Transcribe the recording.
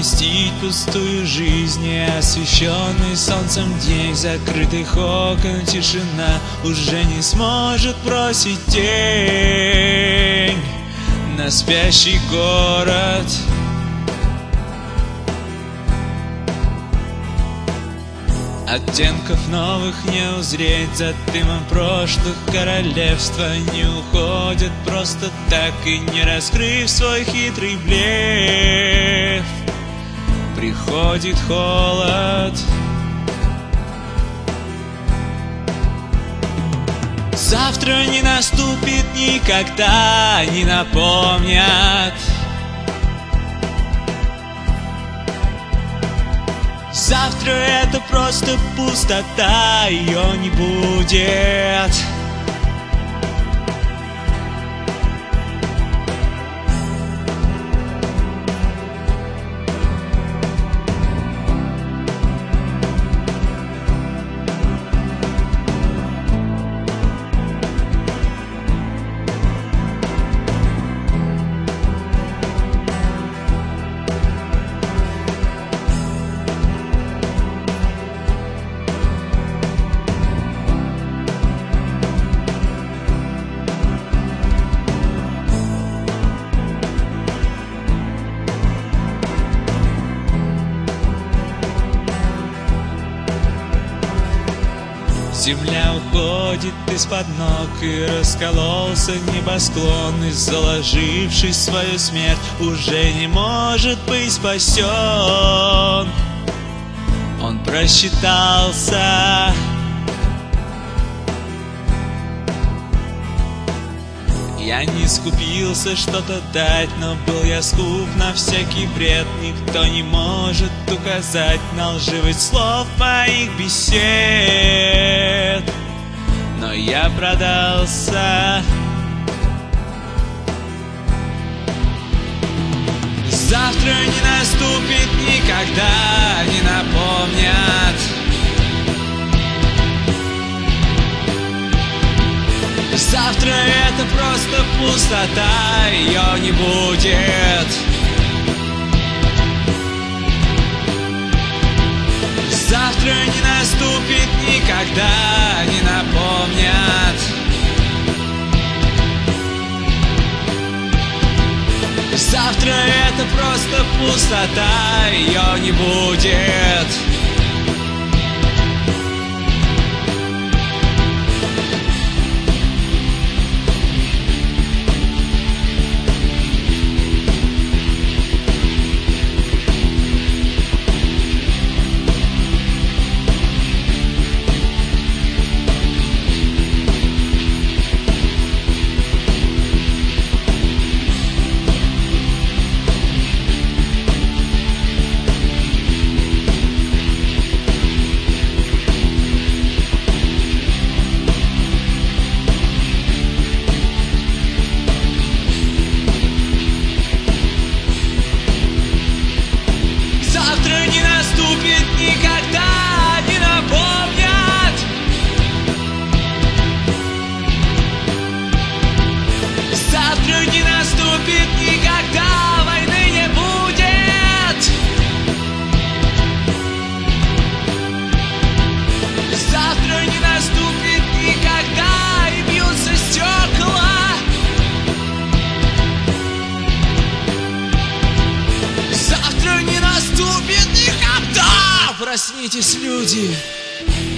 вместить пустую жизнь, неосвещенный солнцем день, закрытых окон тишина уже не сможет бросить тень на спящий город. Оттенков новых не узреть, за дымом прошлых королевства не уходят просто так, и не раскрыв свой хитрый блеф, приходит холод. Завтра не наступит никогда, не напомнят. Завтра это просто пустота, ее не будет. Земля уходит из-под ног, и раскололся небосклон, и, заложившись в свою смерть, уже не может быть спасен. Он просчитался. Я не скупился что-то дать, но был я скуп на всякий бред. Никто не может указать на лживость слов моих бесед, но я продался. Завтра не наступит никогда, не напомнят. Завтра это просто пустота, ее не будет. Завтра не наступит никогда, не напомнят. Завтра это просто пустота, ее не будет. Завтра не наступит никогда, не напомнят. Завтра не наступит никогда, войны не будет. Завтра не наступит никогда, и бьются стекла. Завтра не наступит никогда! Проснитесь, люди!